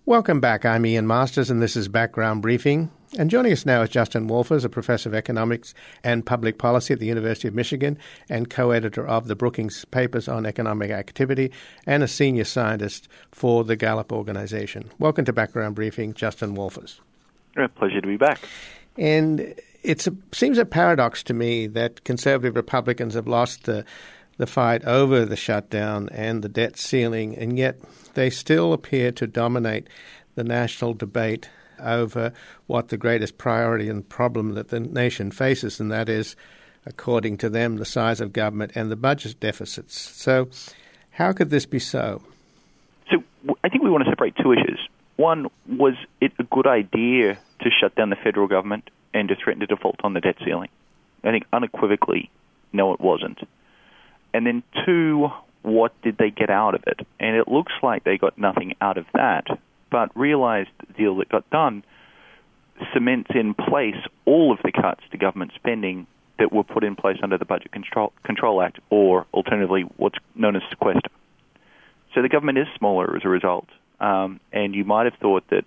Welcome back. I'm Ian Masters, and this is Background Briefing. And joining us now is Justin Wolfers, a professor of economics and public policy at the University of Michigan and co-editor of the Brookings Papers on Economic Activity and a senior scientist for the Gallup organization. Welcome to Background Briefing, Justin Wolfers. Pleasure to be back. And it seems a paradox to me that conservative Republicans have lost the fight over the shutdown and the debt ceiling, and yet they still appear to dominate the national debate over what the greatest priority and problem that the nation faces, and that is, according to them, the size of government and the budget deficits. So how could this be so? So I think we want to separate two issues. One, was it a good idea to shut down the federal government and to threaten to default on the debt ceiling? I think unequivocally, no, it wasn't. And then two, what did they get out of it? And it looks like they got nothing out of that, but realized the deal that got done cements in place all of the cuts to government spending that were put in place under the Budget Control Act, or alternatively what's known as sequester. So the government is smaller as a result, and you might have thought that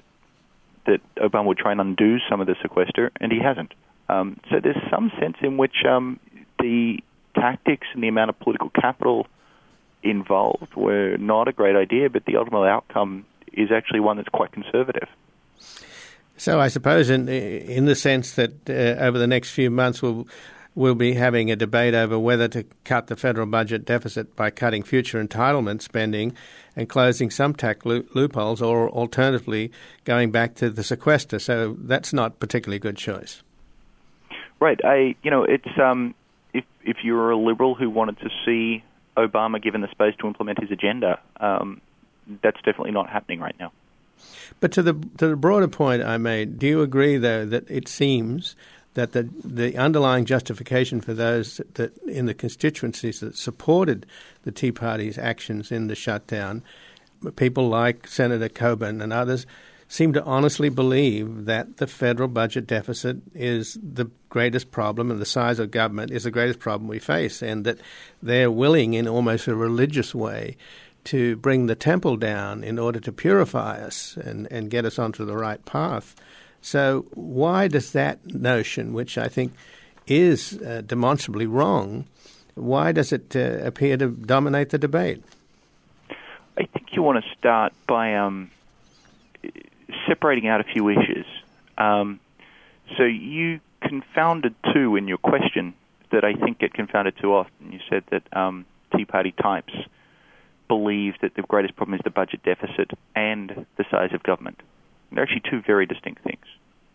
Obama would try and undo some of the sequester, and he hasn't. So there's some sense in which the tactics and the amount of political capital involved were not a great idea, but the ultimate outcome is actually one that's quite conservative. So I suppose in the sense that over the next few months we'll be having a debate over whether to cut the federal budget deficit by cutting future entitlement spending and closing some tax loopholes, or alternatively going back to the sequester. So that's not a particularly good choice. Right. It's if you're a liberal who wanted to see Obama given the space to implement his agenda, that's definitely not happening right now. But to the broader point I made, do you agree, though, that it seems that the underlying justification for those that in the constituencies that supported the Tea Party's actions in the shutdown, people like Senator Coburn and others, seem to honestly believe that the federal budget deficit is the greatest problem and the size of government is the greatest problem we face, and that they're willing in almost a religious way to bring the temple down in order to purify us and get us onto the right path. So why does that notion, which I think is demonstrably wrong, why does it appear to dominate the debate? I think you want to start by separating out a few issues. So you confounded two in your question that I think get confounded too often. You said that Tea Party types believe that the greatest problem is the budget deficit and the size of government. They're actually two very distinct things.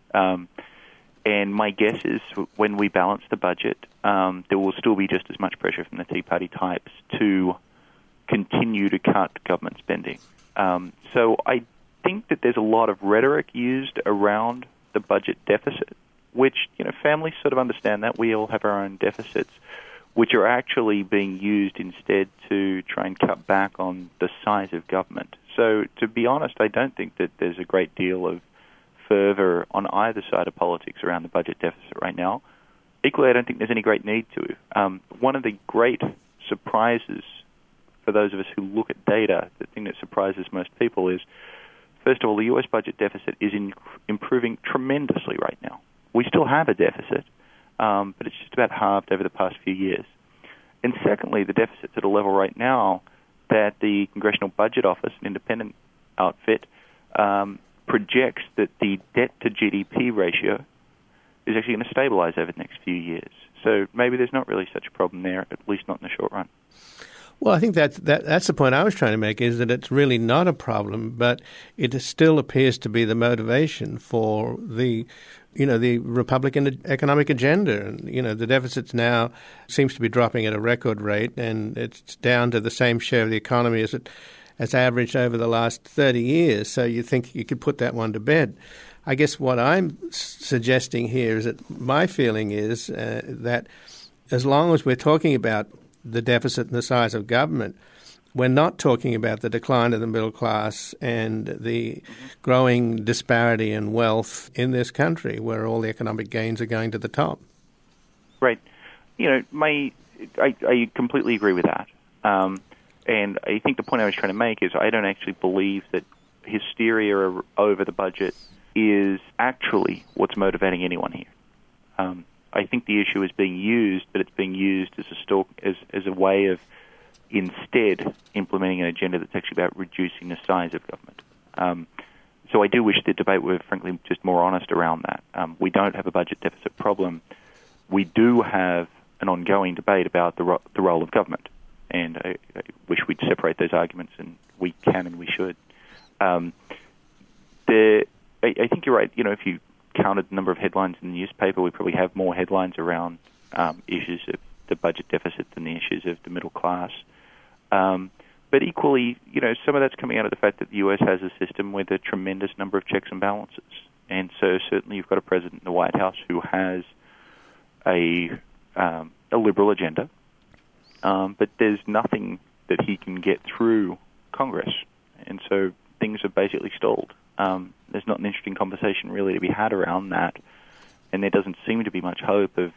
And my guess is when we balance the budget, there will still be just as much pressure from the Tea Party types to continue to cut government spending. So I think that there's a lot of rhetoric used around the budget deficit, which, families sort of understand that. We all have our own deficits, which are actually being used instead to try and cut back on the size of government. So to be honest, I don't think that there's a great deal of fervor on either side of politics around the budget deficit right now. Equally, I don't think there's any great need to. One of the great surprises for those of us who look at data, the thing that surprises most people is, first of all, the U.S. budget deficit is improving tremendously right now. We still have a deficit, but it's just about halved over the past few years. And secondly, the deficit's at a level right now that the Congressional Budget Office, an independent outfit, projects that the debt-to-GDP ratio is actually going to stabilize over the next few years. So maybe there's not really such a problem there, at least not in the short run. Well, I think that's the point I was trying to make, is that it's really not a problem, but it still appears to be the motivation for the Republican economic agenda. And, the deficits now seems to be dropping at a record rate, and it's down to the same share of the economy as it has averaged over the last 30 years. So you think you could put that one to bed. I guess what I'm suggesting here is that my feeling is that as long as we're talking about the deficit and the size of government, we're not talking about the decline of the middle class and the growing disparity in wealth in this country, where all the economic gains are going to the top. Right. I completely agree with that. And I think the point I was trying to make is I don't actually believe that hysteria over the budget is actually what's motivating anyone here. I think the issue is being used, but it's being used as a way of instead implementing an agenda that's actually about reducing the size of government. So I do wish the debate were, frankly, just more honest around that. We don't have a budget deficit problem. We do have an ongoing debate about the role of government, and I wish we'd separate those arguments, and we can and we should. I think you're right. If you counted the number of headlines in the newspaper, we probably have more headlines around issues of the budget deficit than the issues of the middle class. But equally, some of that's coming out of the fact that the U.S. has a system with a tremendous number of checks and balances. And so certainly you've got a president in the White House who has a liberal agenda, but there's nothing that he can get through Congress. And so things have basically stalled. There's not an interesting conversation really to be had around that, and there doesn't seem to be much hope of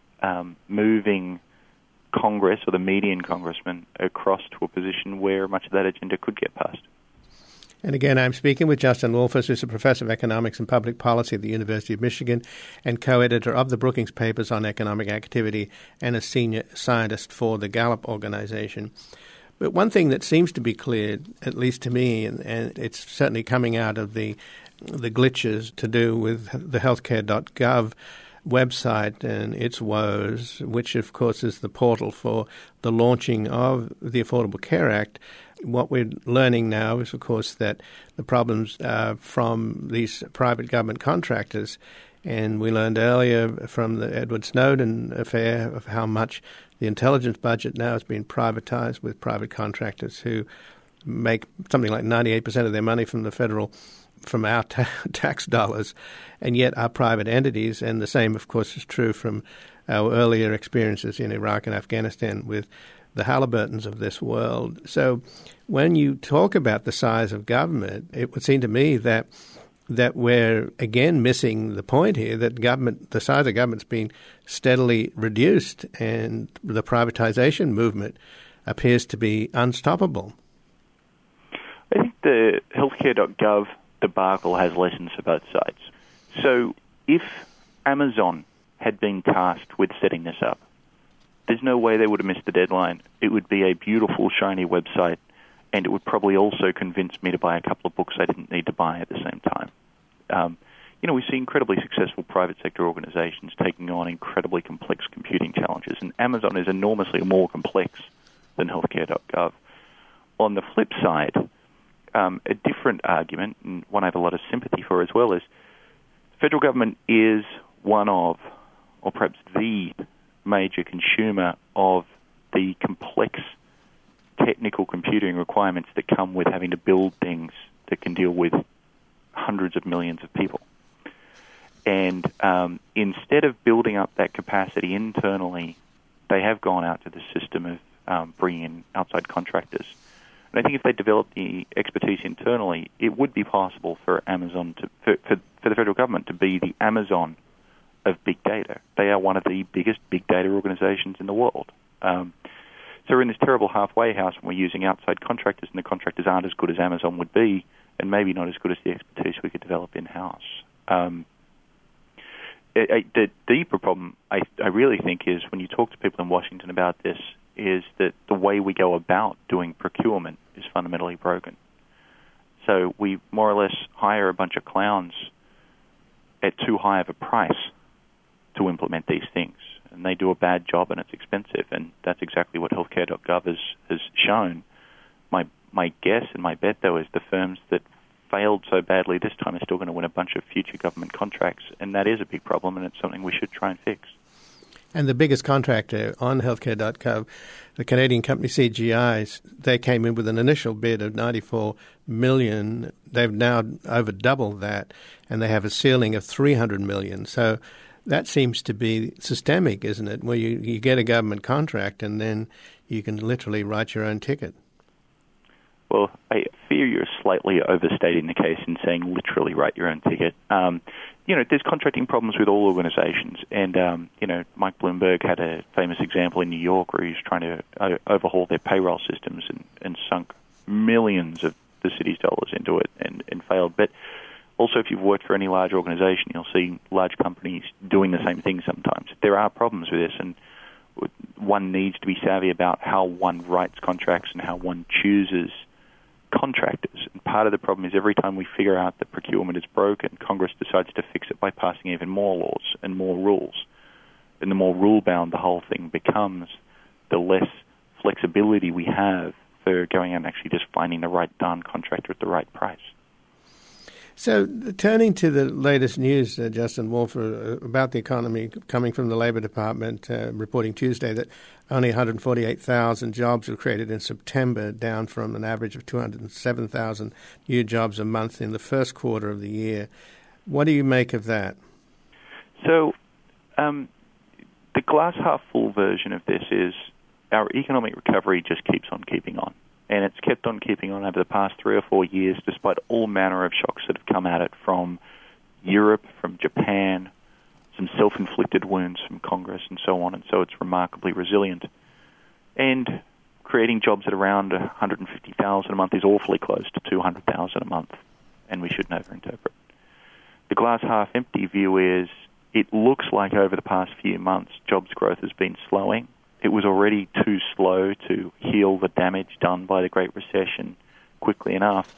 moving Congress or the median congressman across to a position where much of that agenda could get passed. And again, I'm speaking with Justin Wolfers, who's a professor of economics and public policy at the University of Michigan and co-editor of the Brookings Papers on Economic Activity and a senior scientist for the Gallup organization. But one thing that seems to be clear, at least to me, and it's certainly coming out of the glitches to do with the healthcare.gov website and its woes, which of course is the portal for the launching of the Affordable Care Act. What we're learning now is, of course, that the problems from these private government contractors, and we learned earlier from the Edward Snowden affair of how much the intelligence budget now has been privatized with private contractors who make something like 98% of their money from our tax dollars, and yet are private entities. And the same, of course, is true from our earlier experiences in Iraq and Afghanistan with the Halliburtons of this world. So when you talk about the size of government, it would seem to me that we're again missing the point here, that the size of government's been steadily reduced, and the privatization movement appears to be unstoppable. I think the healthcare.gov debacle has lessons for both sides. So if Amazon had been tasked with setting this up, there's no way they would have missed the deadline. It would be a beautiful, shiny website, and it would probably also convince me to buy a couple of books I didn't need to buy at the same time. We see incredibly successful private sector organizations taking on incredibly complex computing challenges, and Amazon is enormously more complex than healthcare.gov. On the flip side, a different argument, and one I have a lot of sympathy for as well, is the federal government is one of, or perhaps the major consumer of the complex technical computing requirements that come with having to build things that can deal with hundreds of millions of people. And instead of building up that capacity internally, they have gone out to the system of bringing in outside contractors. And I think if they developed the expertise internally, it would be possible for Amazon for the federal government to be the Amazon of big data. They are one of the biggest big data organizations in the world. So we're in this terrible halfway house when we're using outside contractors, and the contractors aren't as good as Amazon would be, and maybe not as good as the expertise we could develop in-house. The deeper problem, I really think, is when you talk to people in Washington about this, is that the way we go about doing procurement is fundamentally broken. So we more or less hire a bunch of clowns at too high of a price to implement these things, and they do a bad job, and it's expensive, and that's exactly what healthcare.gov has shown. My guess and my bet, though, is the firms that failed so badly this time are still going to win a bunch of future government contracts, and that is a big problem, and it's something we should try and fix. And the biggest contractor on healthcare.gov, the Canadian company CGI, they came in with an initial bid of $94 million. They've now over doubled that, and they have a ceiling of $300 million. So that seems to be systemic, isn't it, where you get a government contract and then you can literally write your own ticket. Well, I fear you're slightly overstating the case in saying literally write your own ticket. There's contracting problems with all organizations. And, Mike Bloomberg had a famous example in New York where he was trying to overhaul their payroll systems and sunk millions of the city's dollars into it and failed failed. But also, if you've worked for any large organization, you'll see large companies doing the same thing sometimes. There are problems with this, and one needs to be savvy about how one writes contracts and how one chooses contractors. And part of the problem is every time we figure out that procurement is broken, Congress decides to fix it by passing even more laws and more rules. And the more rule-bound the whole thing becomes, the less flexibility we have for going out and actually just finding the right darn contractor at the right price. So turning to the latest news, Justin Wolfer, about the economy coming from the Labor Department, reporting Tuesday that only 148,000 jobs were created in September, down from an average of 207,000 new jobs a month in the first quarter of the year. What do you make of that? So the glass half full version of this is our economic recovery just keeps on keeping on. And it's kept on keeping on over the past 3 or 4 years, despite all manner of shocks that have come at it from Europe, from Japan, some self-inflicted wounds from Congress, and so on. And so it's remarkably resilient. And creating jobs at around 150,000 a month is awfully close to 200,000 a month, and we shouldn't overinterpret. The glass half empty view is it looks like over the past few months jobs growth has been slowing. It was already too slow to heal the damage done by the Great Recession quickly enough.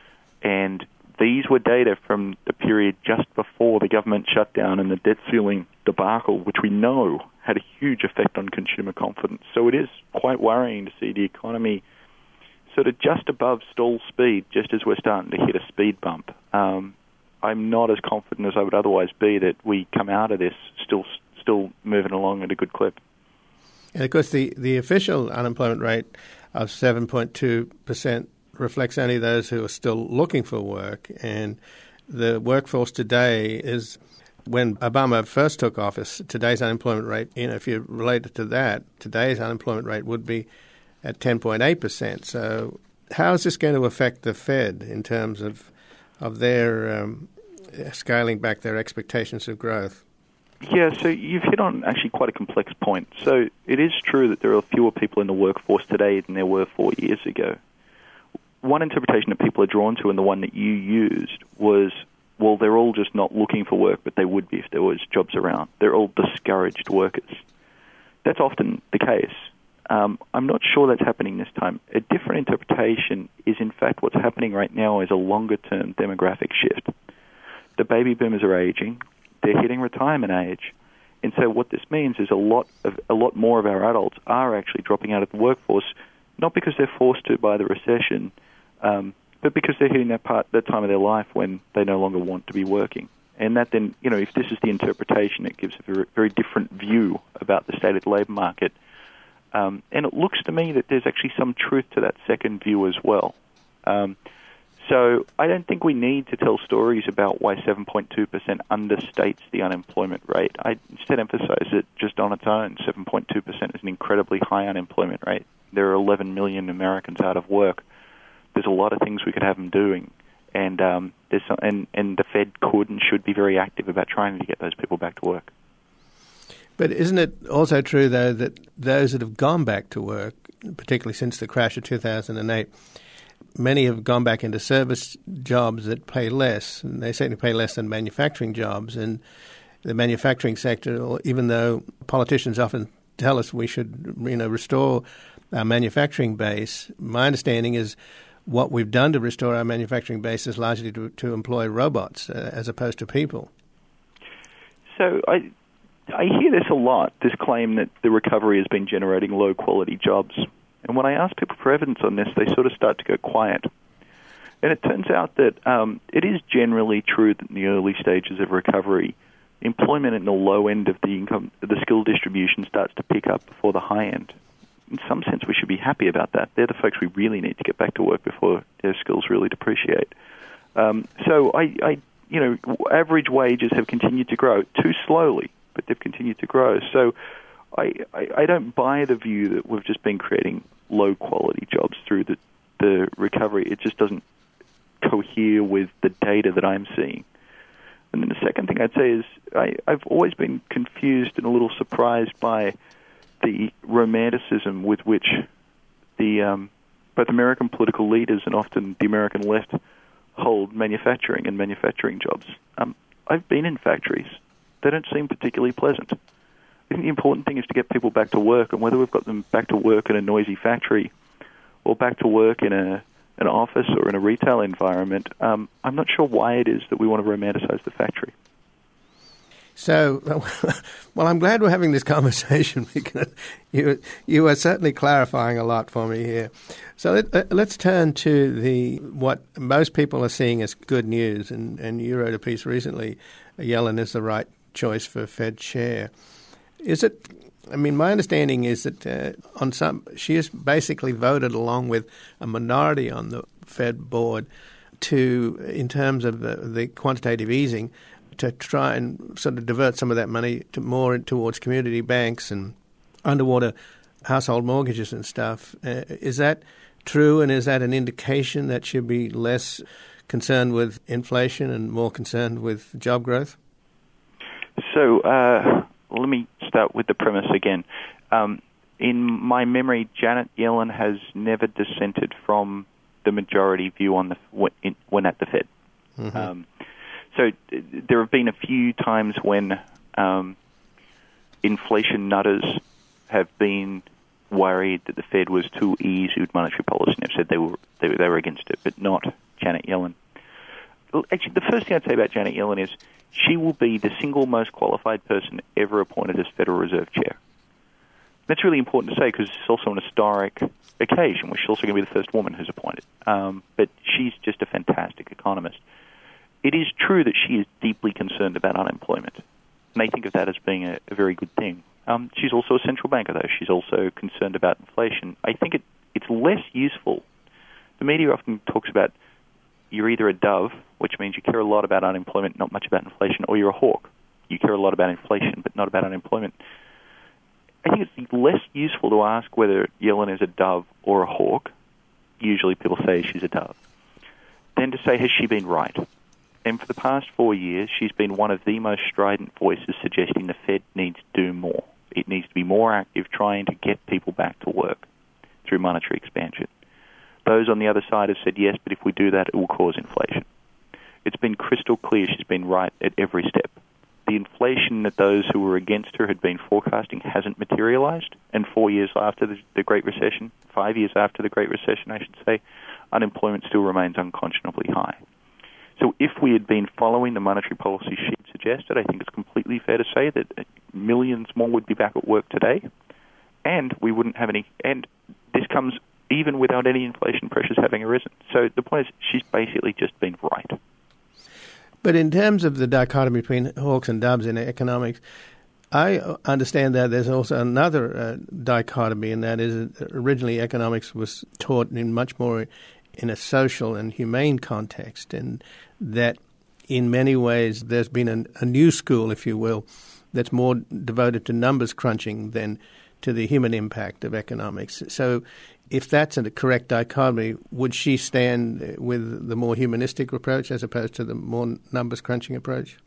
And these were data from the period just before the government shutdown and the debt ceiling debacle, which we know had a huge effect on consumer confidence. So it is quite worrying to see the economy sort of just above stall speed, just as we're starting to hit a speed bump. I'm not as confident as I would otherwise be that we come out of this still moving along at a good clip. And of course, the official unemployment rate of 7.2% reflects only those who are still looking for work. And the workforce today is, when Obama first took office, today's unemployment rate, if you relate it to that, today's unemployment rate would be at 10.8%. So how is this going to affect the Fed in terms of their scaling back their expectations of growth? Yeah, so you've hit on actually quite a complex point. So it is true that there are fewer people in the workforce today than there were 4 years ago. One interpretation that people are drawn to, and the one that you used, was, well, they're all just not looking for work, but they would be if there was jobs around. They're all discouraged workers. That's often the case. I'm not sure that's happening this time. A different interpretation is, in fact, what's happening right now is a longer-term demographic shift. The baby boomers are aging. They're hitting retirement age. And so what this means is a lot more of our adults are actually dropping out of the workforce, not because they're forced to by the recession, but because they're hitting that time of their life when they no longer want to be working. And that then, if this is the interpretation, it gives a very, very different view about the state of the labour market. And it looks to me that there's actually some truth to that second view as well. So I don't think we need to tell stories about why 7.2% understates the unemployment rate. I instead emphasize it just on its own. 7.2% is an incredibly high unemployment rate. There are 11 million Americans out of work. There's a lot of things we could have them doing, and the Fed could and should be very active about trying to get those people back to work. But isn't it also true, though, that those that have gone back to work, particularly since the crash of 2008, many have gone back into service jobs that pay less, and they certainly pay less than manufacturing jobs. And the manufacturing sector, even though politicians often tell us we should, restore our manufacturing base, my understanding is what we've done to restore our manufacturing base is largely to employ robots as opposed to people. So I hear this a lot, this claim that the recovery has been generating low-quality jobs. And when I ask people for evidence on this, they sort of start to go quiet. And it turns out that it is generally true that in the early stages of recovery, employment in the low end of the skill distribution starts to pick up before the high end. In some sense, we should be happy about that. They're the folks we really need to get back to work before their skills really depreciate. So average wages have continued to grow, too slowly, but they've continued to grow. So I don't buy the view that we've just been creating low-quality jobs through the recovery. It just doesn't cohere with the data that I'm seeing. And then the second thing I'd say is I've always been confused and a little surprised by the romanticism with which both American political leaders and often the American left hold manufacturing and manufacturing jobs. I've been in factories. They don't seem particularly pleasant. I think the important thing is to get people back to work, and whether we've got them back to work in a noisy factory or back to work in an office or in a retail environment, I'm not sure why it is that we want to romanticize the factory. So, well, I'm glad we're having this conversation because you are certainly clarifying a lot for me here. So let's turn to what most people are seeing as good news, and you wrote a piece recently, Yellen is the right choice for Fed chair. Is it? I mean, my understanding is that she has basically voted along with a minority on the Fed board in terms of the quantitative easing, to try and sort of divert some of that money more towards community banks and underwater household mortgages and stuff. Is that true, and is that an indication that she'll be less concerned with inflation and more concerned with job growth? So let me start with the premise again. In my memory, Janet Yellen has never dissented from the majority view on when at the Fed. Mm-hmm. So there have been a few times when inflation nutters have been worried that the Fed was too easy with monetary policy, and have said they were against it, but not Janet Yellen. Actually, the first thing I'd say about Janet Yellen is she will be the single most qualified person ever appointed as Federal Reserve Chair. That's really important to say because it's also an historic occasion where she's also going to be the first woman who's appointed. But she's just a fantastic economist. It is true that she is deeply concerned about unemployment, and I think of that as being a very good thing. She's also a central banker, though. She's also concerned about inflation. I think it's less useful. The media often talks about you're either a dove, which means you care a lot about unemployment, not much about inflation, or you're a hawk. You care a lot about inflation, but not about unemployment. I think it's less useful to ask whether Yellen is a dove or a hawk. Usually people say she's a dove. Than to say, has she been right? And for the past 4 years, she's been one of the most strident voices suggesting the Fed needs to do more. It needs to be more active trying to get people back to work through monetary expansion. Those on the other side have said, yes, but if we do that, it will cause inflation. It's been crystal clear she's been right at every step. The inflation that those who were against her had been forecasting hasn't materialized, and 4 years after the Great Recession, 5 years after the Great Recession, I should say, unemployment still remains unconscionably high. So if we had been following the monetary policy she'd suggested, I think it's completely fair to say that millions more would be back at work today, and we wouldn't have any. And this comes even without any inflation pressures having arisen. So the point is, she's basically just been right. But in terms of the dichotomy between hawks and doves in economics, I understand that there's also another dichotomy, and that is that originally economics was taught in much more in a social and humane context, and that in many ways there's been a new school, if you will, that's more devoted to numbers crunching than to the human impact of economics. So if that's a correct dichotomy, would she stand with the more humanistic approach as opposed to the more numbers crunching approach?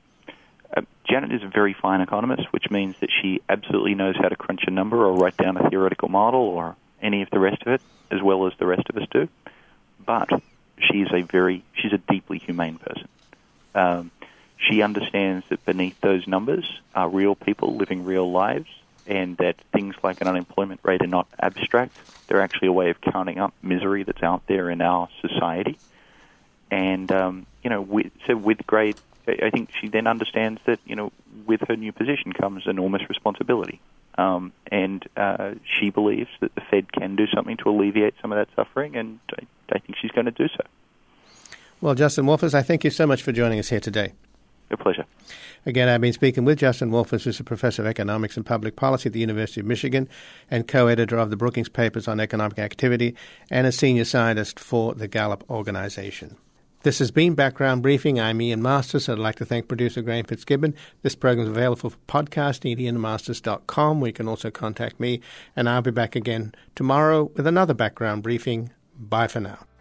Janet is a very fine economist, which means that she absolutely knows how to crunch a number or write down a theoretical model or any of the rest of it, as well as the rest of us do. But she's a deeply humane person. She understands that beneath those numbers are real people living real lives, and that things like an unemployment rate are not abstract. They're actually a way of counting up misery that's out there in our society. And, with great, I think she then understands that, with her new position comes enormous responsibility. And she believes that the Fed can do something to alleviate some of that suffering, and I think she's going to do so. Well, Justin Wolfers, I thank you so much for joining us here today. A pleasure. Again, I've been speaking with Justin Wolfers, who's a professor of economics and public policy at the University of Michigan and co-editor of the Brookings Papers on Economic Activity and a senior scientist for the Gallup organization. This has been Background Briefing. I'm Ian Masters. I'd like to thank producer Graham Fitzgibbon. This program is available for podcasting at ianmasters.com, where you can also contact me. And I'll be back again tomorrow with another Background Briefing. Bye for now.